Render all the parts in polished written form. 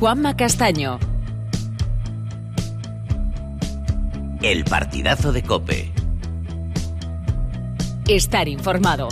Juanma Castaño. El partidazo de COPE. Estar informado.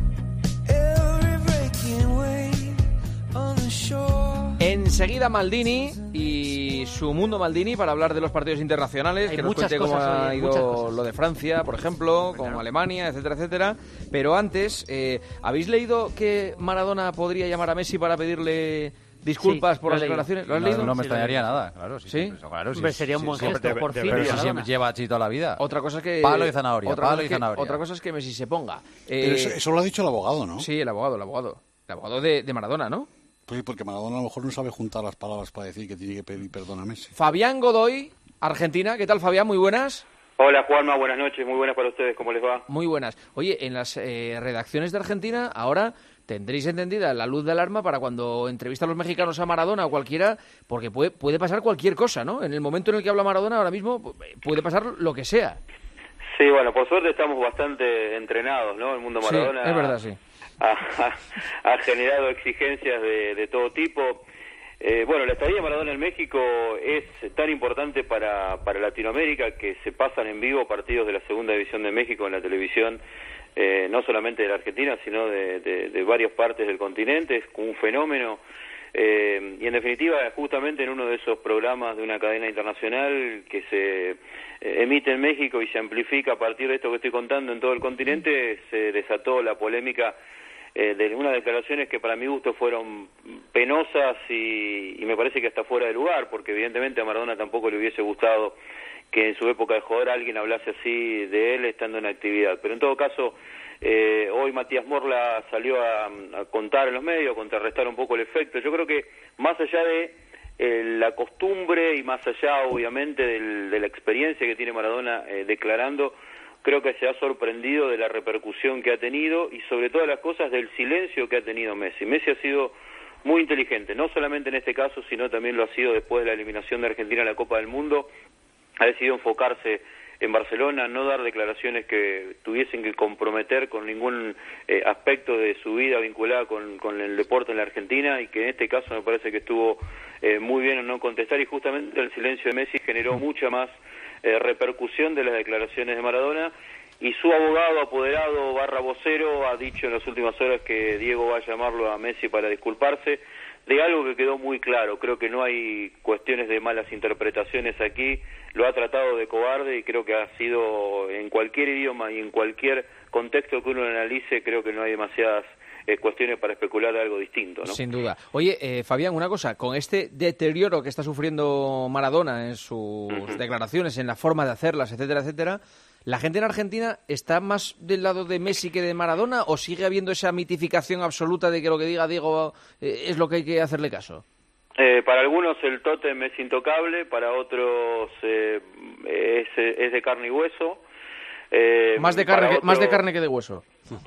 Enseguida Maldini y su mundo Maldini para hablar de los partidos internacionales, que nos cuente cómo ha ido lo de Francia, por ejemplo, con Alemania, etcétera, etcétera. Pero antes, ¿habéis leído que Maradona podría llamar a Messi para pedirle disculpas por las declaraciones? ¿Lo has leído? No me extrañaría nada, claro. ¿Sí? Claro, Hombre, sería un buen gesto, por fin. Pero si siempre lleva así toda la vida. Otra cosa es que... Palo y zanahoria, Otra cosa es que Messi se ponga. Pero eso lo ha dicho el abogado, ¿no? Sí, el abogado. El abogado de Maradona, ¿no? Pues porque Maradona a lo mejor no sabe juntar las palabras para decir que tiene que pedir perdón a Messi. Fabián Godoy, Argentina. ¿Qué tal, Fabián? Muy buenas. Hola, Juanma. Buenas noches. Muy buenas para ustedes. ¿Cómo les va? Muy buenas. Oye, en las redacciones de Argentina ahora tendréis encendida la luz de alarma para cuando entrevistan los mexicanos a Maradona o cualquiera, porque puede pasar cualquier cosa, ¿no? En el momento en el que habla Maradona ahora mismo puede pasar lo que sea. Sí, bueno, por suerte estamos bastante entrenados, ¿no? El mundo Maradona... Sí, es verdad, sí. Ha generado exigencias de todo tipo. Bueno, la estadía de Maradona en México es tan importante para Latinoamérica que se pasan en vivo partidos de la Segunda División de México en la televisión, no solamente de la Argentina, sino de varias partes del continente. Es un fenómeno. Y en definitiva, justamente en uno de esos programas de una cadena internacional que se emite en México y se amplifica a partir de esto que estoy contando en todo el continente, se desató la polémica de unas declaraciones que para mi gusto fueron penosas y me parece que hasta fuera de lugar, porque evidentemente a Maradona tampoco le hubiese gustado que en su época de jugador alguien hablase así de él estando en actividad. Pero en todo caso, hoy Matías Morla salió a contar en los medios, a contrarrestar un poco el efecto. Yo creo que más allá de la costumbre y más allá obviamente de la experiencia que tiene Maradona declarando, creo que se ha sorprendido de la repercusión que ha tenido y sobre todas las cosas del silencio que ha tenido Messi. Messi ha sido muy inteligente, no solamente en este caso, sino también lo ha sido después de la eliminación de Argentina en la Copa del Mundo. Ha decidido enfocarse en Barcelona, no dar declaraciones que tuviesen que comprometer con ningún aspecto de su vida vinculada con el deporte en la Argentina, y que en este caso me parece que estuvo muy bien en no contestar, y justamente el silencio de Messi generó mucha más repercusión de las declaraciones de Maradona, y su abogado apoderado / vocero ha dicho en las últimas horas que Diego va a llamarlo a Messi para disculparse de algo que quedó muy claro. Creo que no hay cuestiones de malas interpretaciones aquí, lo ha tratado de cobarde y creo que ha sido, en cualquier idioma y en cualquier contexto que uno analice, creo que no hay demasiadas cuestiones para especular de algo distinto, ¿no? Sin duda. Oye, Fabián, una cosa, con este deterioro que está sufriendo Maradona en sus declaraciones, en la forma de hacerlas, etcétera, etcétera, ¿la gente en Argentina está más del lado de Messi que de Maradona o sigue habiendo esa mitificación absoluta de que lo que diga Diego es lo que hay que hacerle caso? Para algunos el tótem es intocable, para otros es de carne y hueso. Más de carne que de hueso.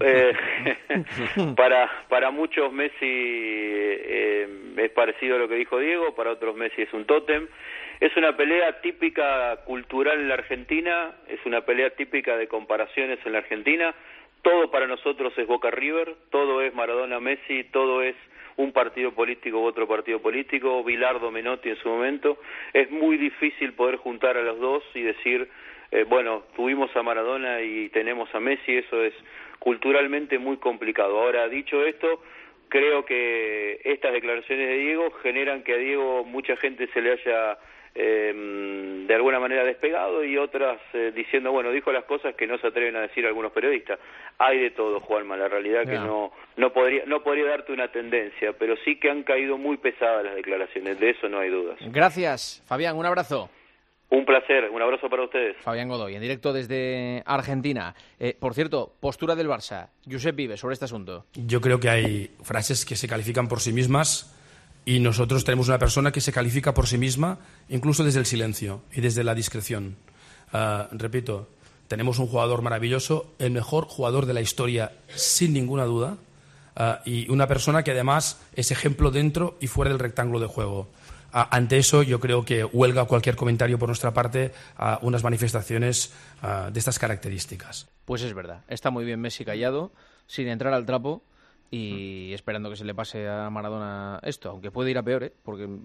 Para muchos Messi es parecido a lo que dijo Diego, para otros Messi es un tótem. Es una pelea típica cultural en la Argentina, es una pelea típica de comparaciones en la Argentina. Todo para nosotros es Boca River, todo es Maradona Messi, todo es un partido político u otro partido político, Bilardo Menotti en su momento. Es muy difícil poder juntar a los dos y decir, bueno, tuvimos a Maradona y tenemos a Messi. Eso es culturalmente muy complicado. Ahora, dicho esto, creo que estas declaraciones de Diego generan que a Diego mucha gente se le haya de alguna manera despegado, y otras diciendo, bueno, dijo las cosas que no se atreven a decir algunos periodistas. Hay de todo, Juanma, la realidad que no podría darte una tendencia, pero sí que han caído muy pesadas las declaraciones, de eso no hay dudas. Gracias, Fabián, un abrazo. Un placer, un abrazo para ustedes. Fabián Godoy, en directo desde Argentina. Por cierto, postura del Barça. Josep Vives, sobre este asunto. Yo creo que hay frases que se califican por sí mismas, y nosotros tenemos una persona que se califica por sí misma, incluso desde el silencio y desde la discreción. Repito, tenemos un jugador maravilloso, el mejor jugador de la historia, sin ninguna duda, y una persona que además es ejemplo dentro y fuera del rectángulo de juego. Ante eso, yo creo que huelga cualquier comentario por nuestra parte a unas manifestaciones de estas características. Pues es verdad, está muy bien Messi callado, sin entrar al trapo, y esperando que se le pase a Maradona esto, aunque puede ir a peor, porque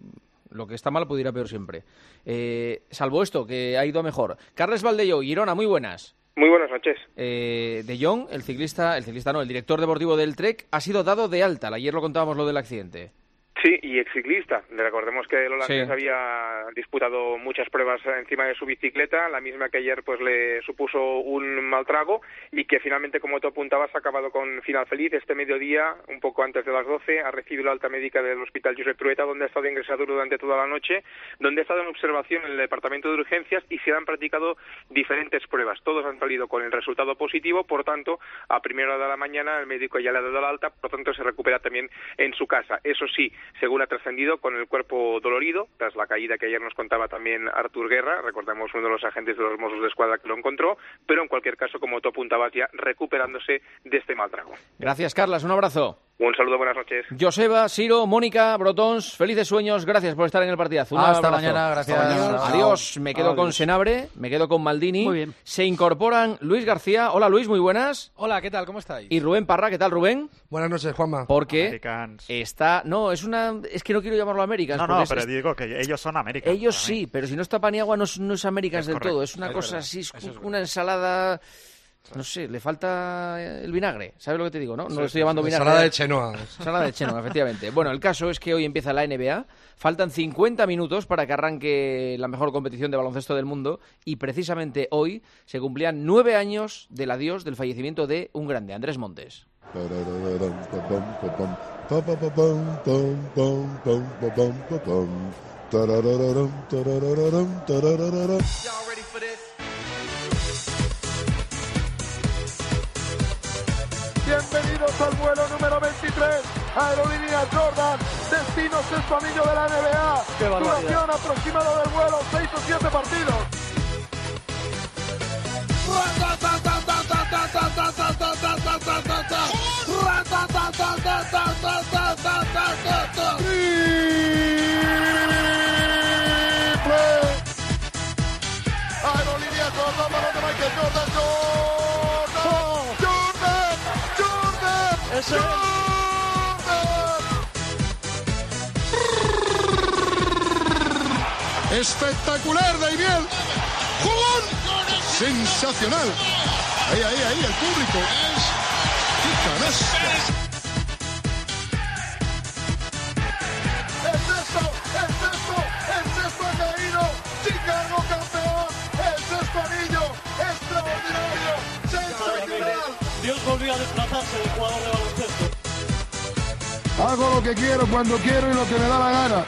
Lo que está mal puede ir a peor siempre. Salvo esto, que ha ido a mejor. Carles Valdeyo, Girona, muy buenas. Muy buenas noches. De Jong, el director deportivo del Trek, ha sido dado de alta. Ayer lo contábamos lo del accidente. Sí, y exciclista. Recordemos que el holandés había disputado muchas pruebas encima de su bicicleta, la misma que ayer pues le supuso un mal trago y que finalmente, como tú apuntabas, ha acabado con final feliz. Este mediodía, un poco antes de las 12, ha recibido la alta médica del Hospital Josep Trueta, donde ha estado ingresado durante toda la noche, donde ha estado en observación en el departamento de urgencias y se han practicado diferentes pruebas. Todos han salido con el resultado positivo, por tanto, a primera hora de la mañana el médico ya le ha dado la alta, por tanto se recupera también en su casa. Eso sí, según ha trascendido, con el cuerpo dolorido, tras la caída que ayer nos contaba también Artur Guerra, recordemos uno de los agentes de los Mossos de Escuadra que lo encontró, pero en cualquier caso, como tú apuntabas, ya recuperándose de este mal trago. Gracias, Carlas, un abrazo. Un saludo, buenas noches. Joseba, Siro, Mónica, Brotons, felices sueños, gracias por estar en el partidazo. Hasta mañana, gracias. Adiós, me quedo con Senabre, me quedo con Maldini. Muy bien. Se incorporan Luis García. Hola Luis, muy buenas. Hola, ¿qué tal? ¿Cómo estáis? Y Rubén Parra, ¿qué tal Rubén? Buenas noches, Juanma. Porque está... No, es que no quiero llamarlo Americans. No, pero digo que ellos son Americans. Ellos sí, pero si no está Paniagua no es Americans del todo. Es una cosa así, es una ensalada... No sé, le falta el vinagre. ¿Sabes lo que te digo, no? No lo estoy llamando vinagre. Ensalada de Chenoa. Ensalada de Chenoa, efectivamente. Bueno, el caso es que hoy empieza la NBA. Faltan 50 minutos para que arranque la mejor competición de baloncesto del mundo. Y precisamente hoy se cumplían 9 años del adiós, del fallecimiento de un grande, Andrés Montes. Bienvenidos al vuelo número 23, Aerolíneas Jordan, destino sexto anillo de la NBA. Duración aproximada del vuelo, 6 o 7 partidos. Aerolíneas Jordan, balón de Michael Jordan. ¡Ese! Espectacular, Daimiel. ¡Jugón! Sensacional. Ahí, el público. ¡Qué canasta! ¡El sexto ha caído! ¡Chicago campeón! ¡El sexto anillo! ¡Extraordinario! ¡Sensacional! Dios volvió a desplazarse del jugador de baloncesto. Hago lo que quiero, cuando quiero y lo que me da la gana.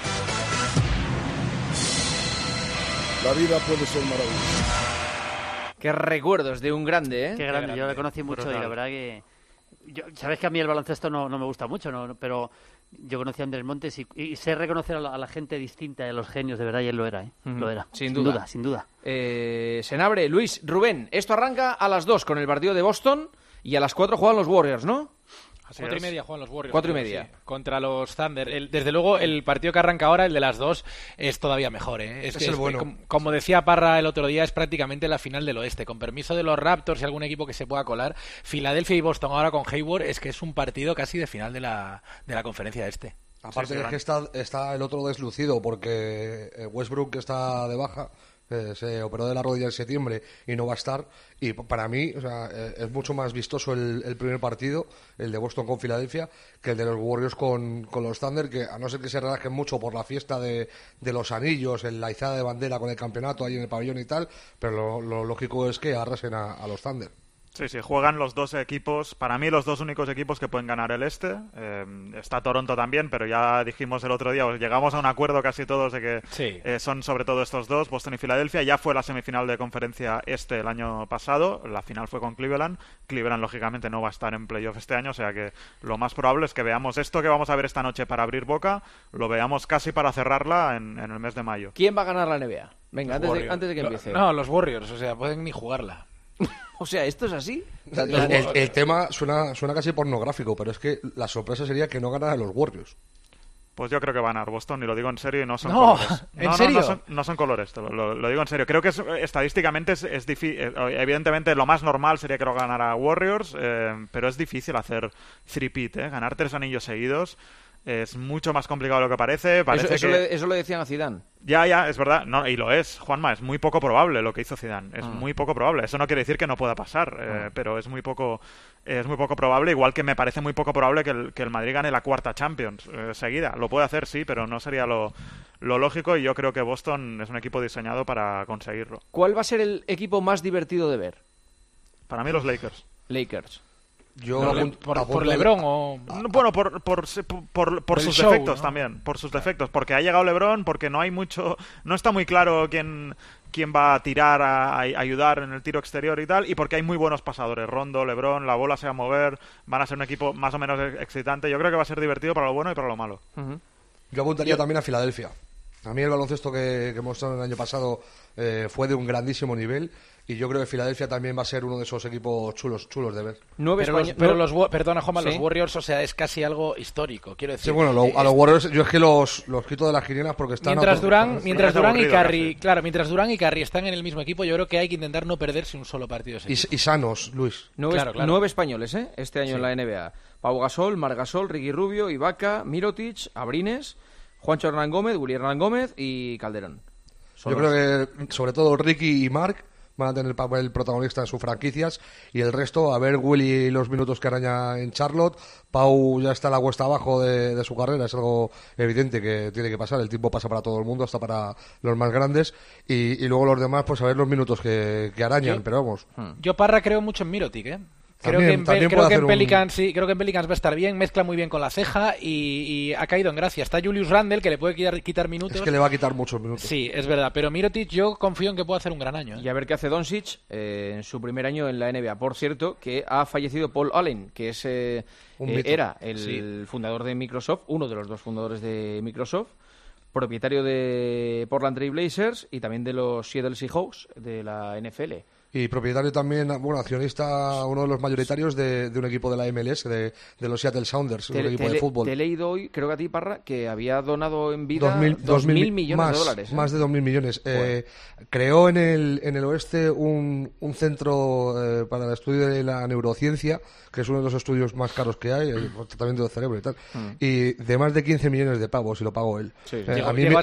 La vida puede ser maravillosa. Qué recuerdos de un grande, ¿eh? Qué grande, yo le conocí mucho brutal. Y la verdad que... Sabes que a mí el baloncesto no me gusta mucho, pero yo conocí a Andrés Montes y sé reconocer a la gente distinta, a los genios, de verdad, y él lo era, ¿eh? Lo era. Sin duda. Senabre, Luis, Rubén, esto arranca a las 2 con el partido de Boston y a las 4 juegan los Warriors, ¿no? 4:30 juegan los Warriors. 4:30. Sí, contra los Thunder. Desde luego, el partido que arranca ahora, el de las 2, es todavía mejor, ¿eh? Es el bueno. Como decía Parra el otro día, es prácticamente la final del oeste. Con permiso de los Raptors y algún equipo que se pueda colar, Filadelfia y Boston ahora con Hayward, es que es un partido casi de final de la conferencia este. Aparte es que está el otro deslucido, porque Westbrook está de baja. Se operó de la rodilla en septiembre y no va a estar, y para mí, o sea, es mucho más vistoso el primer partido, el de Boston con Filadelfia, que el de los Warriors con los Thunder, que a no ser que se relajen mucho por la fiesta de los anillos, en la izada de bandera con el campeonato ahí en el pabellón y tal, pero lo lógico es que arrasen a los Thunder. Sí, juegan los dos equipos, para mí los dos únicos equipos que pueden ganar el este. Está Toronto también, pero ya dijimos el otro día, llegamos a un acuerdo casi todos de que son sobre todo estos dos, Boston y Filadelfia. Ya fue la semifinal de conferencia este el año pasado, la final fue con Cleveland. Cleveland lógicamente no va a estar en playoff este año, o sea que lo más probable es que veamos esto que vamos a ver esta noche para abrir boca, lo veamos casi para cerrarla en el mes de mayo. ¿Quién va a ganar la NBA? Venga, antes de que empiece. No, los Warriors, o sea, pueden ni jugarla. O sea, ¿esto es así? El tema suena casi pornográfico, pero es que la sorpresa sería que no ganara los Warriors. Pues yo creo que van a ganar Boston, y lo digo en serio, y no son colores. ¿En serio? No son colores, lo digo en serio. Creo que estadísticamente es difícil. Evidentemente lo más normal sería que lo ganara Warriors, pero es difícil hacer three-peat, ganar 3 anillos seguidos. Es mucho más complicado de lo que parece. Eso le decían a Zidane. Ya, es verdad. No, y lo es, Juanma. Es muy poco probable lo que hizo Zidane. Es muy poco probable. Eso no quiere decir que no pueda pasar, pero es muy poco probable. Igual que me parece muy poco probable que el Madrid gane la 4ª Champions seguida. Lo puede hacer, sí, pero no sería lo lógico. Y yo creo que Boston es un equipo diseñado para conseguirlo. ¿Cuál va a ser el equipo más divertido de ver? Para mí los Lakers. Yo por LeBron o bueno, por sus show, defectos, ¿no? También, por sus defectos, porque ha llegado LeBron, porque no está muy claro quién va a tirar a ayudar en el tiro exterior y tal, y porque hay muy buenos pasadores, Rondo, LeBron, la bola se va a mover, van a ser un equipo más o menos excitante. Yo creo que va a ser divertido para lo bueno y para lo malo. Yo apuntaría también a Filadelfia. A mí el baloncesto que mostraron el año pasado fue de un grandísimo nivel. Y yo creo que Filadelfia también va a ser uno de esos equipos chulos de ver. Perdona, Juanma, los Warriors, o sea, es casi algo histórico, quiero decir. Sí, bueno, a los Warriors yo es que los quito de las quinielas porque están... Mientras Durant y Curry están en el mismo equipo, yo creo que hay que intentar no perderse un solo partido. Y sanos, Luis. 9 españoles, este año en la NBA. Pau Gasol, Marc Gasol, Ricky Rubio, Ibaka, Mirotic, Abrines, Juancho Hernán Gómez, Willy Hernán Gómez y Calderón. Yo creo que sobre todo Ricky y Marc van a tener papel protagonista en sus franquicias y el resto, a ver Willy los minutos que araña en Charlotte. Pau ya está a la cuesta abajo de su carrera, es algo evidente que tiene que pasar, el tiempo pasa para todo el mundo, hasta para los más grandes, y luego los demás, pues a ver los minutos que arañan, pero vamos. Yo, Parra, creo mucho en Mirotic, Creo que en Pelicans va a estar bien, mezcla muy bien con la ceja y ha caído en gracia. Está Julius Randle, que le puede quitar minutos. Es que le va a quitar muchos minutos. Sí, es verdad, pero Mirotic yo confío en que pueda hacer un gran año. Y a ver qué hace Doncic en su primer año en la NBA. Por cierto, que ha fallecido Paul Allen, que es era el fundador de Microsoft, uno de los 2 fundadores de Microsoft, propietario de Portland Trail Blazers y también de los Seattle Seahawks de la NFL. Y propietario también, accionista, uno de los mayoritarios de un equipo de la MLS, de los Seattle Sounders, un equipo de fútbol. Te he leído hoy, creo que a ti, Parra, que había donado en vida 2.000 millones de dólares. Más de 2.000 millones. Bueno. Creó en el oeste un centro para el estudio de la neurociencia, que es uno de los estudios más caros que hay, el tratamiento del cerebro y tal. Y de más de 15 millones de pavos, y lo pagó él. Sí. A mí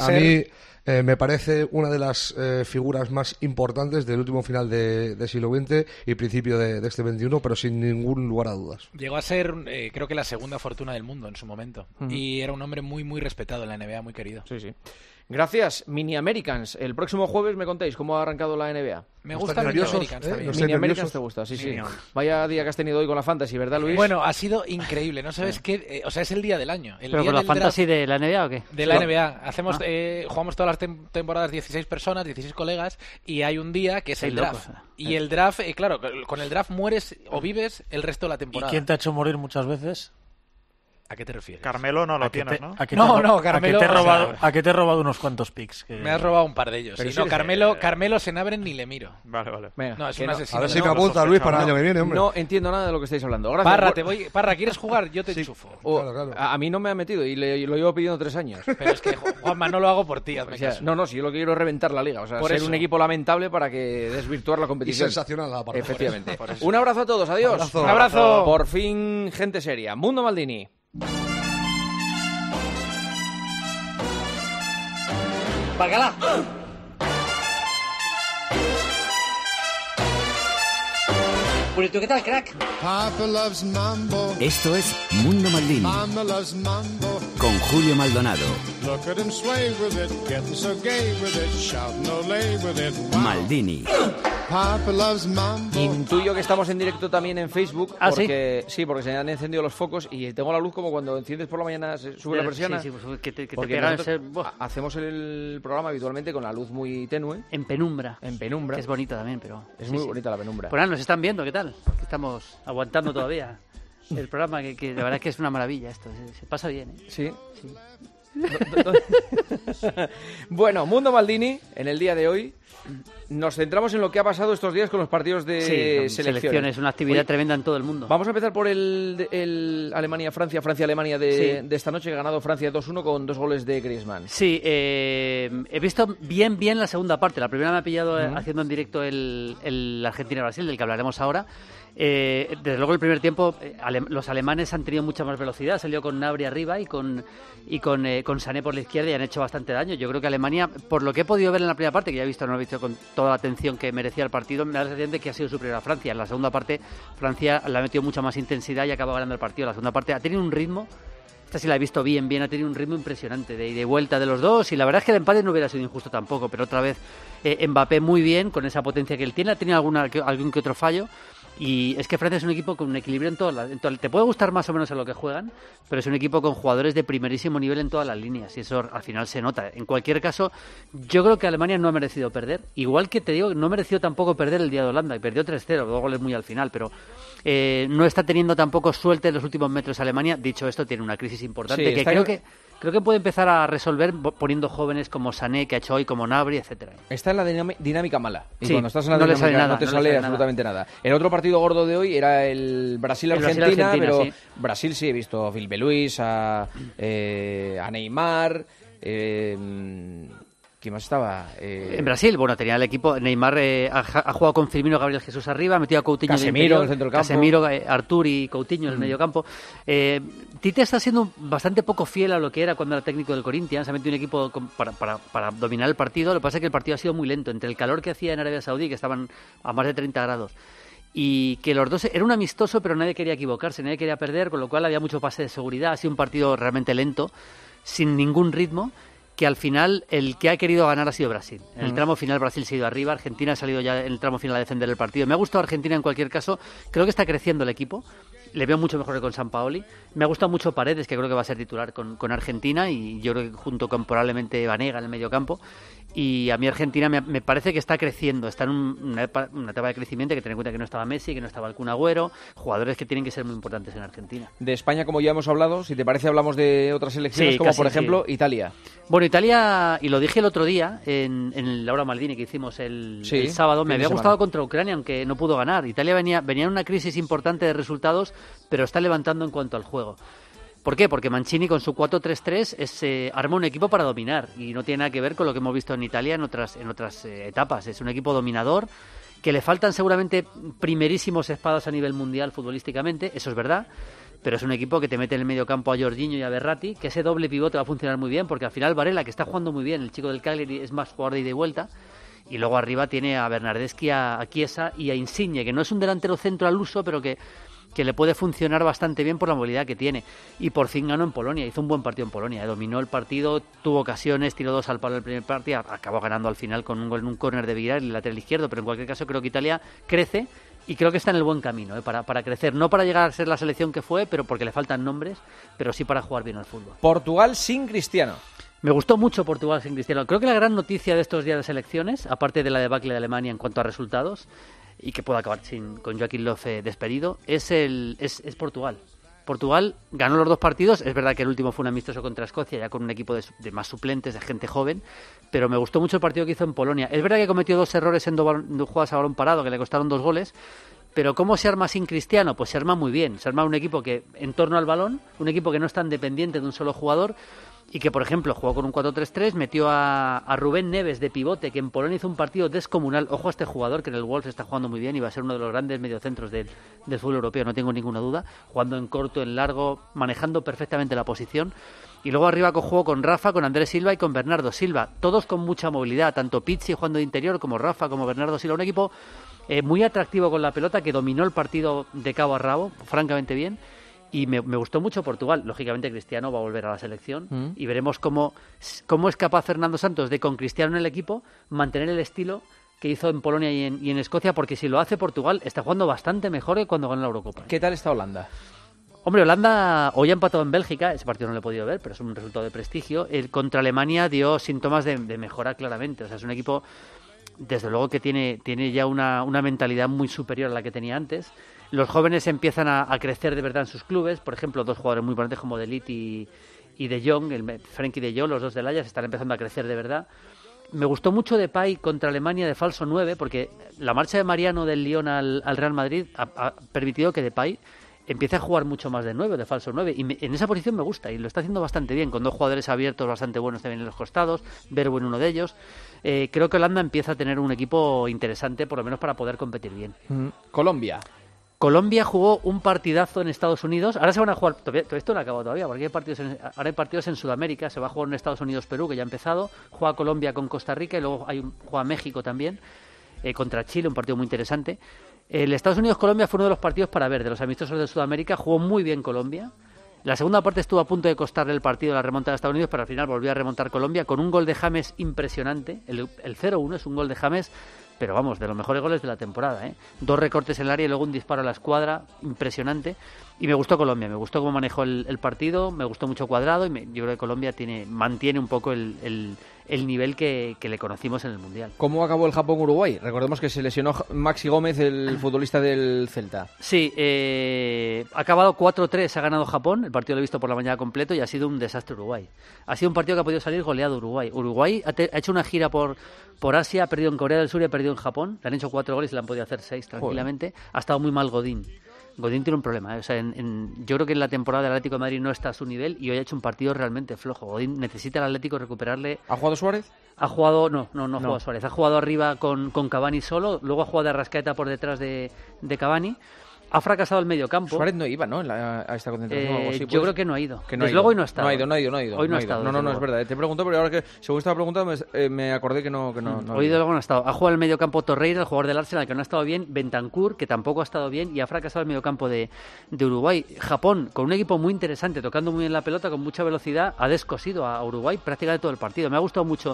me parece una de las figuras más importantes del último final de siglo XX y principio de este XXI, pero sin ningún lugar a dudas. Llegó a ser, creo que la segunda fortuna del mundo en su momento. Y era un hombre muy, muy respetado en la NBA, muy querido. Sí. Gracias, Mini Americans. El próximo jueves me contáis cómo ha arrancado la NBA. Me gusta Mini Americans también. Mini Americans te gusta, sí. Vaya día que has tenido hoy con la Fantasy, ¿verdad, Luis? Bueno, ha sido increíble. No sabes qué... o sea, es el día del año. ¿Pero con la Fantasy de la NBA o qué? De la NBA. Jugamos todas las temporadas 16 personas, 16 colegas, y hay un día que es el draft. Y el draft, claro, con el draft mueres o vives el resto de la temporada. ¿Y quién te ha hecho morir muchas veces? ¿A qué te refieres? Carmelo no lo tienes, ¿no? No, Carmelo... ¿A qué te he robado unos cuantos picks? Me has robado un par de ellos. Sí, Carmelo Senabren ni le miro. Vale. Venga, no, es un asesino. A ver si me apunta, Luis, para el año que viene, hombre. No entiendo nada de lo que estáis hablando. Gracias. Parra, ¿quieres jugar? Yo te enchufo. Claro. A mí no me ha metido y lo llevo pidiendo 3 años. Pero es que, Juanma, no lo hago por ti, hazme caso. No, si yo lo que quiero es reventar la liga. O sea, ser un equipo lamentable para que desvirtuar la competición. Y sensacional la parte. Efectivamente. Un abrazo a todos, adiós. Un abrazo. Por fin, gente seria. Mundo Maldini. ¡Bacala! Bonito, ¿qué tal, crack? Esto es Mundo Maldini con Julio Maldonado. Maldini. Intuyo que estamos en directo también en Facebook. Porque, porque se han encendido los focos y tengo la luz como cuando enciendes por la mañana, se sube la persiana. Sí, pues que te pegan hacemos el programa habitualmente con la luz muy tenue. En penumbra. Que es bonito también, pero... Es muy bonita la penumbra. Pues nada, nos están viendo, ¿qué tal? Que estamos aguantando todavía el programa, que la verdad es que es una maravilla esto. Se pasa bien, ¿eh? Sí. Bueno, Mundo Maldini, en el día de hoy nos centramos en lo que ha pasado estos días con los partidos de selecciones. Una actividad tremenda en todo el mundo. Vamos a empezar por el Alemania-Francia, Francia-Alemania de esta noche, que ha ganado Francia 2-1 con 2 goles de Griezmann. Sí, he visto bien la segunda parte. La primera me ha pillado haciendo en directo el Argentina-Brasil, del que hablaremos ahora. Desde luego el primer tiempo los alemanes han tenido mucha más velocidad, salió con Gnabry arriba y con Sané por la izquierda y han hecho bastante daño. Yo creo que Alemania, por lo que he podido ver en la primera parte, que ya no lo he visto con toda la atención que merecía el partido, me da la sensación de que ha sido superior a Francia. En la segunda parte Francia le ha metido mucha más intensidad y acaba ganando el partido. La segunda parte ha tenido un ritmo, esta sí la he visto bien, ha tenido un ritmo impresionante de vuelta de los dos, y la verdad es que el empate no hubiera sido injusto tampoco, pero otra vez Mbappé muy bien, con esa potencia que él tiene, ha tenido algún que otro fallo. Y es que Francia es un equipo con un equilibrio en todo. Te puede gustar más o menos a lo que juegan, pero es un equipo con jugadores de primerísimo nivel en todas las líneas, y eso al final se nota. En cualquier caso, yo creo que Alemania no ha merecido perder. Igual que te digo, no ha merecido tampoco perder el día de Holanda, y perdió 3-0, 2 goles muy al final, pero no está teniendo tampoco suerte en los últimos metros Alemania. Dicho esto, tiene una crisis importante que creo que puede empezar a resolver poniendo jóvenes como Sané, que ha hecho hoy, como Gnabry, etcétera. Está en la dinámica mala. Y sí, cuando estás en la dinámica no te sale absolutamente nada. El otro partido gordo de hoy era el Brasil-Argentina, pero sí. Brasil sí he visto a Filipe Luis, a Neymar. ¿Quién más estaba? En Brasil, bueno, tenía el equipo. Neymar ha jugado con Firmino, Gabriel Jesús arriba, ha metido a Coutinho Casemiro en el centro del campo. Casemiro, Artur y Coutinho en el medio campo. Tite está siendo bastante poco fiel a lo que era cuando era técnico del Corinthians. Ha metido un equipo para dominar el partido. Lo que pasa es que el partido ha sido muy lento. Entre el calor que hacía en Arabia Saudí, que estaban a más de 30 grados, y que los dos era un amistoso, pero nadie quería equivocarse, nadie quería perder, con lo cual había mucho pase de seguridad. Ha sido un partido realmente lento, sin ningún ritmo, que al final el que ha querido ganar ha sido Brasil. En el tramo final Brasil se ha ido arriba, Argentina ha salido ya en el tramo final a defender el partido. Me ha gustado Argentina en cualquier caso, creo que está creciendo el equipo, le veo mucho mejor que con Sampaoli. Me ha gustado mucho Paredes, que creo que va a ser titular con Argentina, y yo creo que junto con probablemente Vanega en el medio campo. Y a mí Argentina me parece que está creciendo, está en una etapa de crecimiento. Hay que tener en cuenta que no estaba Messi, que no estaba el Kun Agüero, jugadores que tienen que ser muy importantes en Argentina. De España, como ya hemos hablado, si te parece hablamos de otras selecciones, como por ejemplo Italia. Bueno, Italia, y lo dije el otro día en la hora Maldini que hicimos el sábado, me había gustado contra Ucrania, aunque no pudo ganar. Italia venía en una crisis importante de resultados, pero está levantando en cuanto al juego. ¿Por qué? Porque Mancini con su 4-3-3 arma un equipo para dominar, y no tiene nada que ver con lo que hemos visto en Italia en otras etapas. Es un equipo dominador, que le faltan seguramente primerísimos espadas a nivel mundial futbolísticamente, eso es verdad, pero es un equipo que te mete en el medio campo a Jorginho y a Verratti, que ese doble pivote va a funcionar muy bien, porque al final Varela, que está jugando muy bien, el chico del Cagliari, es más jugador de ida y vuelta, y luego arriba tiene a Bernardeschi, a Chiesa y a Insigne, que no es un delantero centro al uso, pero que le puede funcionar bastante bien por la movilidad que tiene. Y por fin ganó en Polonia, hizo un buen partido en Polonia, dominó el partido, tuvo ocasiones, tiró 2 al palo el primer partido, acabó ganando al final con un gol en un córner de Vidal en el lateral izquierdo, pero en cualquier caso creo que Italia crece, y creo que está en el buen camino para crecer, no para llegar a ser la selección que fue, pero porque le faltan nombres, pero sí para jugar bien al fútbol. Portugal sin Cristiano. Me gustó mucho Portugal sin Cristiano. Creo que la gran noticia de estos días de selecciones, aparte de la debacle de Alemania en cuanto a resultados, y que puede acabar con Joaquín Löw despedido, es Portugal. Portugal ganó los 2 partidos. Es verdad que el último fue un amistoso contra Escocia, ya con un equipo de más suplentes, de gente joven, pero me gustó mucho el partido que hizo en Polonia. Es verdad que cometió 2 errores en 2 jugadas a balón parado que le costaron 2 goles, pero ¿cómo se arma sin Cristiano? Pues se arma muy bien. Se arma un equipo que en torno al balón, un equipo que no es tan dependiente de un solo jugador, y que, por ejemplo, jugó con un 4-3-3, metió a Rubén Neves de pivote, que en Polonia hizo un partido descomunal. Ojo a este jugador, que en el Wolves está jugando muy bien y va a ser uno de los grandes mediocentros del fútbol europeo, no tengo ninguna duda, jugando en corto, en largo, manejando perfectamente la posición. Y luego arriba jugó con Rafa, con Andrés Silva y con Bernardo Silva, todos con mucha movilidad, tanto Pizzi jugando de interior como Rafa, como Bernardo Silva, un equipo muy atractivo con la pelota, que dominó el partido de cabo a rabo, francamente bien. Y me gustó mucho Portugal. Lógicamente Cristiano va a volver a la selección y veremos cómo es capaz Fernando Santos de, con Cristiano en el equipo, mantener el estilo que hizo en Polonia y en Escocia, porque si lo hace Portugal está jugando bastante mejor que cuando ganó la Eurocopa. ¿Qué tal está Holanda? Hombre, Holanda hoy ha empatado en Bélgica, ese partido no lo he podido ver, pero es un resultado de prestigio. Contra Alemania dio síntomas de mejora claramente. O sea, es un equipo, desde luego, que tiene ya una mentalidad muy superior a la que tenía antes. Los jóvenes empiezan a crecer de verdad en sus clubes. Por ejemplo, 2 jugadores muy importantes como De Ligt y y De Jong, Frenkie De Jong, los dos del Ajax, están empezando a crecer de verdad. Me gustó mucho Depay contra Alemania de falso 9, porque la marcha de Mariano del Lyon al Real Madrid ha permitido que Depay empiece a jugar mucho más de 9, de falso 9, y en esa posición me gusta, y lo está haciendo bastante bien, con dos jugadores abiertos bastante buenos también en los costados, Verbo en uno de ellos. Creo que Holanda empieza a tener un equipo interesante, por lo menos para poder competir bien. Colombia jugó un partidazo en Estados Unidos. Ahora se van a jugar, todo esto no ha acabado todavía, porque ahora hay partidos en Sudamérica. Se va a jugar en Estados Unidos-Perú, que ya ha empezado. Juega Colombia con Costa Rica y luego juega México también, contra Chile, un partido muy interesante. El Estados Unidos-Colombia fue uno de los partidos para ver, de los amistosos de Sudamérica. Jugó muy bien Colombia. La segunda parte estuvo a punto de costarle el partido, la remontada de Estados Unidos, pero al final volvió a remontar Colombia con un gol de James impresionante. El 0-1 es un gol de James, pero vamos, de los mejores goles de la temporada, ¿eh? 2 recortes en el área y luego un disparo a la escuadra, impresionante. Y me gustó Colombia, me gustó cómo manejó el partido, me gustó mucho Cuadrado, y yo creo que Colombia mantiene un poco el nivel que le conocimos en el Mundial. ¿Cómo acabó el Japón-Uruguay? Recordemos que se lesionó Maxi Gómez, el futbolista del Celta. Sí, ha acabado 4-3, ha ganado Japón, el partido lo he visto por la mañana completo y ha sido un desastre Uruguay. Ha sido un partido que ha podido salir goleado Uruguay. Uruguay ha hecho una gira por Asia, ha perdido en Corea del Sur y ha perdido en Japón. Le han hecho 4 goles y le han podido hacer 6 tranquilamente. Joder. Ha estado muy mal Godín. Godín tiene un problema, ¿eh? O sea, yo creo que en la temporada del Atlético de Madrid no está a su nivel y hoy ha hecho un partido realmente flojo. Godín necesita el Atlético recuperarle. ¿Ha jugado Suárez? Ha jugado, no ha jugado Suárez. Ha jugado arriba con Cavani solo, luego ha jugado de Arrascaeta por detrás de Cavani. Ha fracasado el mediocampo. Suárez no iba, ¿no? A esta concentración o algo así. Yo creo que no ha ido. Desde luego hoy no ha estado. No ha ido. Hoy no ha estado. No, es verdad. Te pregunto, pero ahora que según estaba preguntando me acordé que no hoy de luego no ha estado. Ha jugado el mediocampo Torreira, el jugador del Arsenal, que no ha estado bien. Bentancur, que tampoco ha estado bien. Y ha fracasado el mediocampo de Uruguay. Japón, con un equipo muy interesante, tocando muy bien la pelota, con mucha velocidad, ha descosido a Uruguay prácticamente todo el partido. Me ha gustado mucho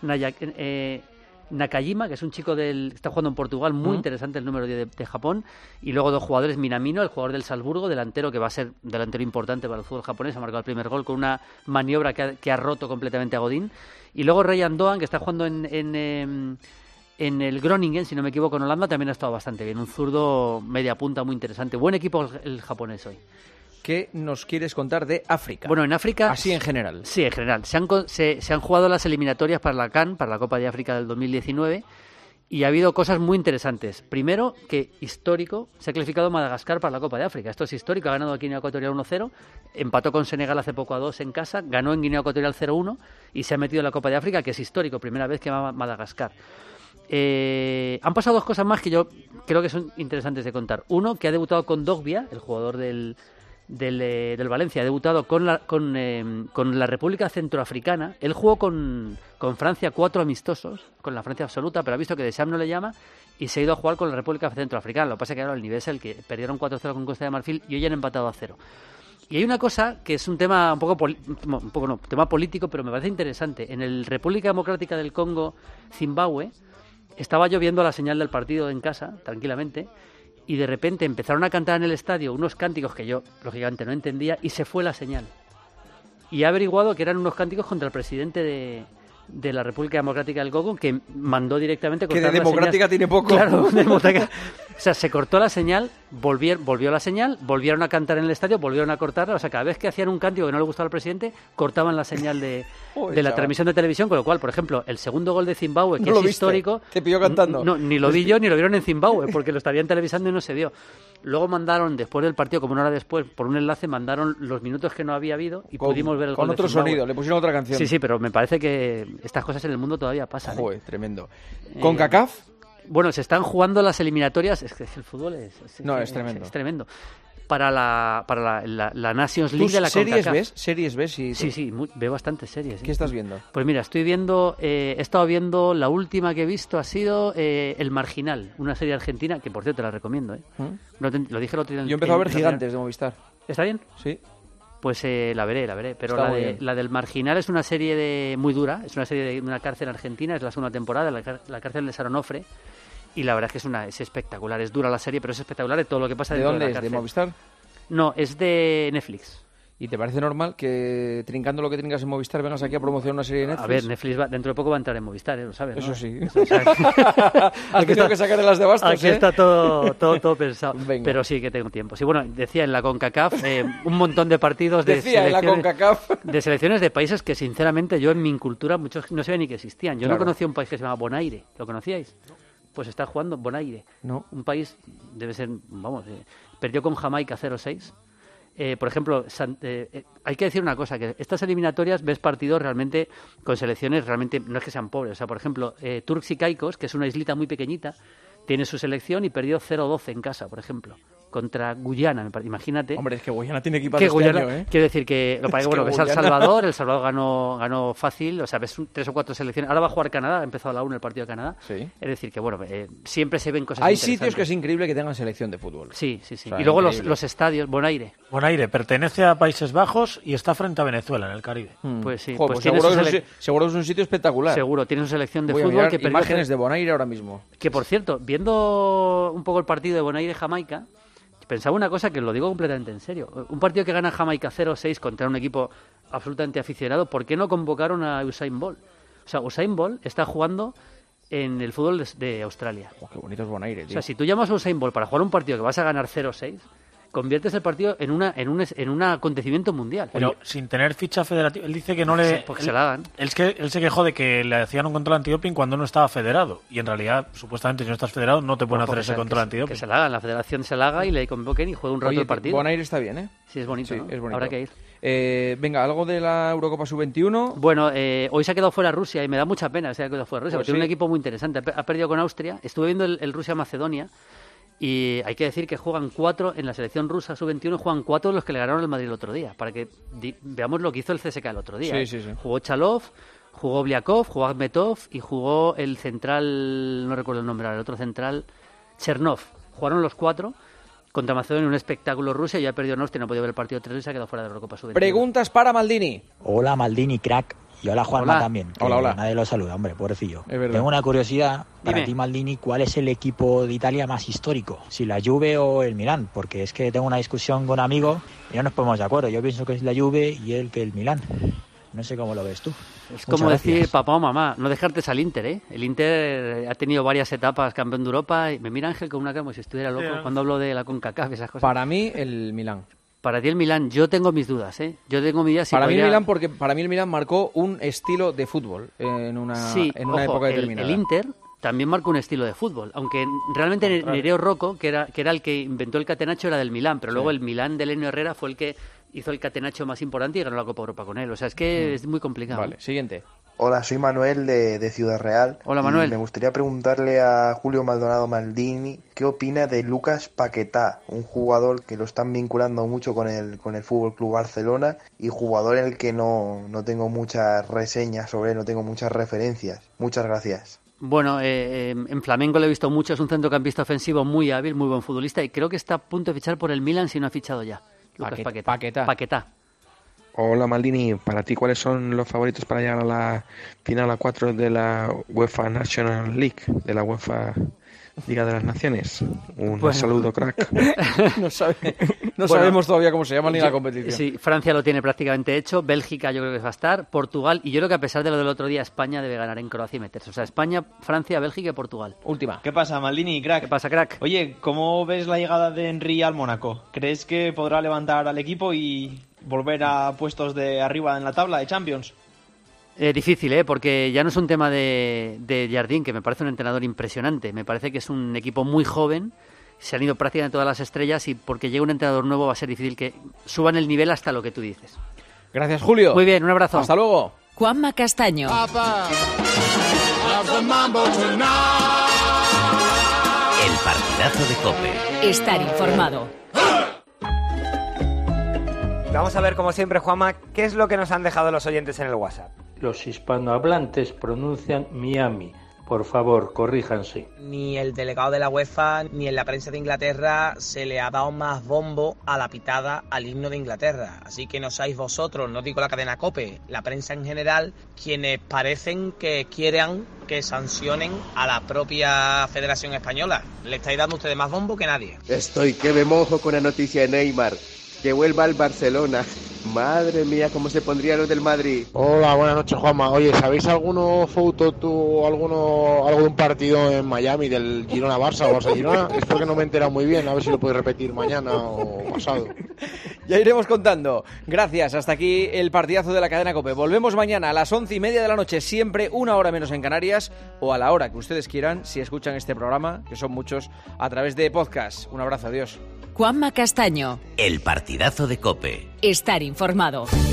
Nakajima, que es un chico que está jugando en Portugal, muy interesante el número 10 de Japón, y luego 2 jugadores, Minamino, el jugador del Salzburgo, delantero que va a ser delantero importante para el fútbol japonés, ha marcado el primer gol con una maniobra que ha roto completamente a Godín, y luego Ryan Doan, que está jugando en el Groningen, si no me equivoco, en Holanda, también ha estado bastante bien, un zurdo media punta muy interesante, buen equipo el japonés hoy. ¿Qué nos quieres contar de África? Bueno, en África... Así en general. Sí, en general. Se han jugado las eliminatorias para la CAN, para la Copa de África del 2019, y ha habido cosas muy interesantes. Primero, que histórico, se ha clasificado Madagascar para la Copa de África. Esto es histórico, ha ganado a Guinea Ecuatorial 1-0, empató con Senegal hace poco a 2 en casa, ganó en Guinea Ecuatorial 0-1 y se ha metido en la Copa de África, que es histórico, primera vez que va a Madagascar. Han pasado 2 cosas más que yo creo que son interesantes de contar. Uno, que ha debutado con Dogbia, el jugador del Valencia, ha debutado con la República Centroafricana. Él jugó con Francia 4 amistosos, con la Francia absoluta, pero ha visto que Deschamps no le llama y se ha ido a jugar con la República Centroafricana. Lo que pasa es que ahora el nivel es el que perdieron 4-0 con Costa de Marfil y hoy han empatado a 0. Y hay una cosa que es un tema tema político, pero me parece interesante. En el República Democrática del Congo, Zimbabue, estaba yo viendo la señal del partido en casa, tranquilamente, y de repente empezaron a cantar en el estadio unos cánticos que yo, lógicamente, no entendía, y se fue la señal. Y he averiguado que eran unos cánticos contra el presidente de la República Democrática del Congo, que mandó directamente cortar la señal. Que de democrática tiene poco. Claro, o sea, se cortó la señal, volvió la señal, volvieron a cantar en el estadio, volvieron a cortarla. O sea, cada vez que hacían un cántico que no le gustaba al presidente, cortaban la señal de la transmisión de televisión, con lo cual, por ejemplo, el segundo gol de Zimbabue, que es histórico... ¿Te pilló cantando? No, ni lo vi yo, ni lo vieron en Zimbabue, porque lo estarían televisando y no se vio. Luego mandaron, después del partido, como una hora después, por un enlace, mandaron los minutos que no había habido y pudimos ver el gol con otro sonido, le pusieron otra canción. Sí, pero me parece que estas cosas en el mundo todavía pasan. Joder, tremendo. ¿Con CACAF? Bueno, se están jugando las eliminatorias. Es que el fútbol es tremendo. Es tremendo. Para la Nations League de la CONCACAF. ¿Series ves? Sí, veo bastantes series. ¿Qué estás viendo? Pues mira, he estado viendo, la última que he visto ha sido El Marginal, una serie argentina, que por cierto te la recomiendo. Lo dije el otro día. Yo empecé a ver Gigantes de Movistar. ¿Está bien? Sí. Pues la veré. Pero la del Marginal es una serie muy dura, es una serie de una cárcel argentina, es la segunda temporada, la cárcel de Saronofre. Y la verdad es que es espectacular, es dura la serie, pero es espectacular de todo lo que pasa dentro de la cárcel. ¿De dónde es? ¿De Movistar? No, es de Netflix. ¿Y te parece normal que, trincando lo que trincas en Movistar, vengas aquí a promocionar una serie de Netflix? A ver, Netflix dentro de poco va a entrar en Movistar, lo sabes, ¿no? Eso sí. Has tenido que sacar las de bastos, Aquí está todo pensado. Venga. Pero sí que tengo tiempo. Sí, bueno, decía en la CONCACAF un montón de partidos de selecciones de países que, sinceramente, yo en mi cultura muchos no sabía ni que existían. Yo no conocía un país que se llama Bonaire. ¿Lo conocíais? Pues está jugando Bonaire. No. Un país, debe ser, perdió con Jamaica 0-6. Por ejemplo, hay que decir una cosa, que estas eliminatorias ves partidos realmente con selecciones, realmente no es que sean pobres. O sea, por ejemplo, Turks y Caicos, que es una islita muy pequeñita, tiene su selección y perdió 0-12 en casa, por ejemplo, contra Guyana, imagínate. Hombre, es que Guyana tiene equipo este año, ¿eh? Quiero decir que lo parece que es El Salvador ganó fácil, o sea, ves 3 o 4 selecciones. Ahora va a jugar Canadá, ha empezado a la 1 el partido de Canadá. Sí. Es decir, que siempre se ven cosas Hay interesantes. sitios que es increíble que tengan selección de fútbol. Sí. O sea, y luego los estadios, Bonaire. Bonaire pertenece a Países Bajos y está frente a Venezuela, en el Caribe. Pues sí. Pues seguro es un sitio espectacular. Seguro, tiene su selección de Voy fútbol. A mirar imágenes de Bonaire ahora mismo. Que, por cierto, viendo un poco el partido de Bonaire-Jamaica, pensaba una cosa que lo digo completamente en serio. Un partido que gana Jamaica 0-6 contra un equipo absolutamente aficionado, ¿por qué no convocaron a Usain Bolt? O sea, Usain Bolt está jugando en el fútbol de Australia. Qué bonito es Bonaire, tío. O sea, si tú llamas a Usain Bolt para jugar un partido que vas a ganar 0-6, conviertes el partido en un acontecimiento mundial. Pero sin tener ficha federativa. Él dice que no le... Porque se la hagan. Él se quejó de que le hacían un control antidoping cuando no estaba federado. Y en realidad, supuestamente, si no estás federado, no te pueden hacer ese control antidoping. Que se la hagan, la federación se la haga y le convoquen y juegue un rato el partido. Bonaire está bien, ¿eh? Sí, es bonito, ¿no? Es bonito. Habrá que ir. Venga, ¿algo de la Eurocopa Sub-21? Bueno, hoy se ha quedado fuera Rusia y me da mucha pena que se haya quedado fuera Rusia, porque tiene un equipo muy interesante. Ha perdido con Austria. Estuve viendo el Rusia-Macedonia. Y hay que decir que juegan 4 en la selección rusa sub-21, juegan 4 de los que le ganaron al Madrid el otro día, para que veamos lo que hizo el CSKA el otro día. Sí. Jugó Chalov, jugó Bliakov, jugó Akhmetov y jugó el central, no recuerdo el nombre, el otro central, Chernov. Jugaron los 4 contra Macedonia en un espectáculo Rusia, ya perdió en Austria, no ha podido ver el partido 3 y se ha quedado fuera de la Eurocopa sub-21. Preguntas para Maldini. Hola Maldini, crack. Y hola Juanma también. Hola. Nadie lo saluda, hombre, pobrecillo. Es verdad. Tengo una curiosidad para Dime. ti, Maldini, ¿cuál es el equipo de Italia más histórico? Si la Juve o el Milán, porque es que tengo una discusión con amigos y no nos ponemos de acuerdo. Yo pienso que es la Juve y él que el Milán. No sé cómo lo ves tú. Es como decir papá o mamá, no dejarte al Inter, ¿eh? El Inter ha tenido varias etapas campeón de Europa y me mira Ángel con una cara como si estuviera loco cuando hablo de la CONCACAF y esas cosas. Para mí, el Milán. Para ti el Milán, yo tengo mis dudas, ¿eh? Yo tengo mis dudas. Para mí el Milán, porque para mí el Milán marcó un estilo de fútbol en una época determinada. El Inter también marcó un estilo de fútbol, aunque realmente Nereo Rocco, que era el que inventó el catenaccio, era del Milán, pero luego el Milán de Lenio Herrera fue el que hizo el catenaccio más importante y ganó la Copa Europa con él. O sea, es que es muy complicado. Vale, siguiente. Hola, soy Manuel de Ciudad Real. Hola, Manuel. Me gustaría preguntarle a Julio Maldonado Maldini qué opina de Lucas Paquetá, un jugador que lo están vinculando mucho con el Fútbol Club Barcelona y jugador en el que no tengo muchas reseñas sobre él, no tengo muchas referencias. Muchas gracias. Bueno, en Flamengo lo he visto mucho, es un centrocampista ofensivo muy hábil, muy buen futbolista y creo que está a punto de fichar por el Milan si no ha fichado ya. Lucas Paquetá. Hola Maldini, para ti, ¿cuáles son los favoritos para llegar a la final a 4 de la UEFA National League, de la UEFA Liga de las Naciones? Un saludo, crack. No sabemos todavía cómo se llama ni la competición. Sí, Francia lo tiene prácticamente hecho, Bélgica yo creo que va a estar, Portugal, y yo creo que a pesar de lo del otro día, España debe ganar en Croacia y meterse. O sea, España, Francia, Bélgica y Portugal. Última. ¿Qué pasa, Maldini, crack? ¿Qué pasa, crack? Oye, ¿cómo ves la llegada de Henry al Mónaco? ¿Crees que podrá levantar al equipo y volver a puestos de arriba en la tabla de Champions? Difícil, porque ya no es un tema de Jardín, que me parece un entrenador impresionante. Me parece que es un equipo muy joven, se han ido prácticamente todas las estrellas y porque llega un entrenador nuevo va a ser difícil que suban el nivel hasta lo que tú dices. Gracias, Julio. Muy bien, un abrazo. Hasta luego. Juanma Castaño. El partidazo de COPE. Estar informado. Vamos a ver, como siempre, Juanma, ¿qué es lo que nos han dejado los oyentes en el WhatsApp? Los hispanohablantes pronuncian Miami. Por favor, corríjanse. Ni el delegado de la UEFA ni en la prensa de Inglaterra se le ha dado más bombo a la pitada al himno de Inglaterra. Así que no seáis vosotros, no digo la cadena COPE, la prensa en general, quienes parecen que quieran que sancionen a la propia Federación Española. Le estáis dando ustedes más bombo que nadie. Estoy que me mojo con la noticia de Neymar. que vuelva al Barcelona. Madre mía, cómo se pondría los del Madrid. Hola, buenas noches, Juanma. Oye, ¿sabéis algo de un partido en Miami del Girona-Barça o Barça-Girona? Es porque no me he enterado muy bien, a ver si lo podéis repetir mañana o pasado. Ya iremos contando. Gracias, hasta aquí el partidazo de la cadena COPE. Volvemos mañana a las 11:30 de la noche, siempre una hora menos en Canarias, o a la hora que ustedes quieran, si escuchan este programa, que son muchos, a través de podcast. Un abrazo, adiós. Juanma Castaño. El partidazo de COPE. Estar informado.